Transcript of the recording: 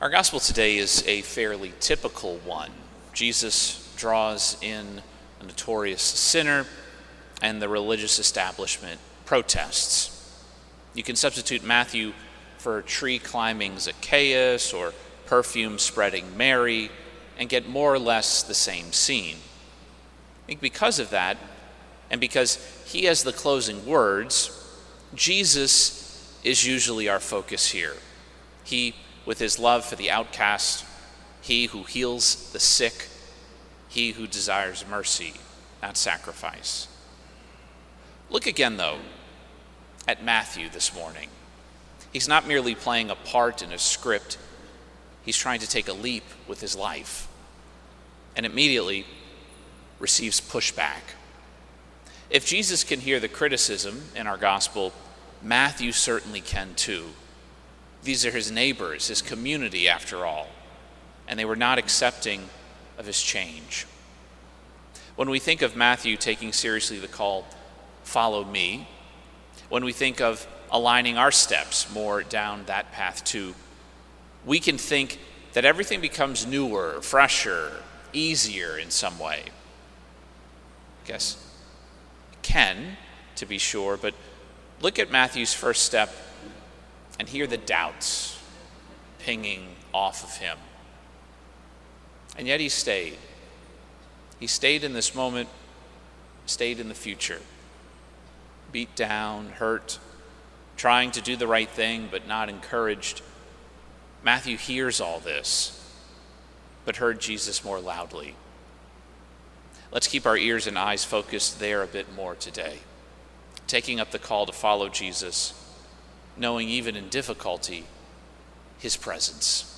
Our gospel today is a fairly typical one. Jesus draws in a notorious sinner, and the religious establishment protests. You can substitute Matthew for tree-climbing Zacchaeus or perfume-spreading Mary and get more or less the same scene. I think because of that, and because he has the closing words, Jesus is usually our focus here. He, with his love for the outcast, he who heals the sick, he who desires mercy, not sacrifice. Look again, though, at Matthew this morning. He's not merely playing a part in a script. He's trying to take a leap with his life, and immediately receives pushback. If Jesus can hear the criticism in our gospel, Matthew certainly can too. These are his neighbors, his community, after all, and they were not accepting of his change. When we think of Matthew taking seriously the call, "Follow me," when we think of aligning our steps more down that path too, we can think that everything becomes newer, fresher, easier in some way. I guess it can, to be sure, but look at Matthew's first step and hear the doubts pinging off of him. And yet he stayed. He stayed in this moment, stayed in the future. Beat down, hurt, trying to do the right thing but not encouraged. Matthew hears all this, but heard Jesus more loudly. Let's keep our ears and eyes focused there a bit more today, taking up the call to follow Jesus, knowing even in difficulty, his presence.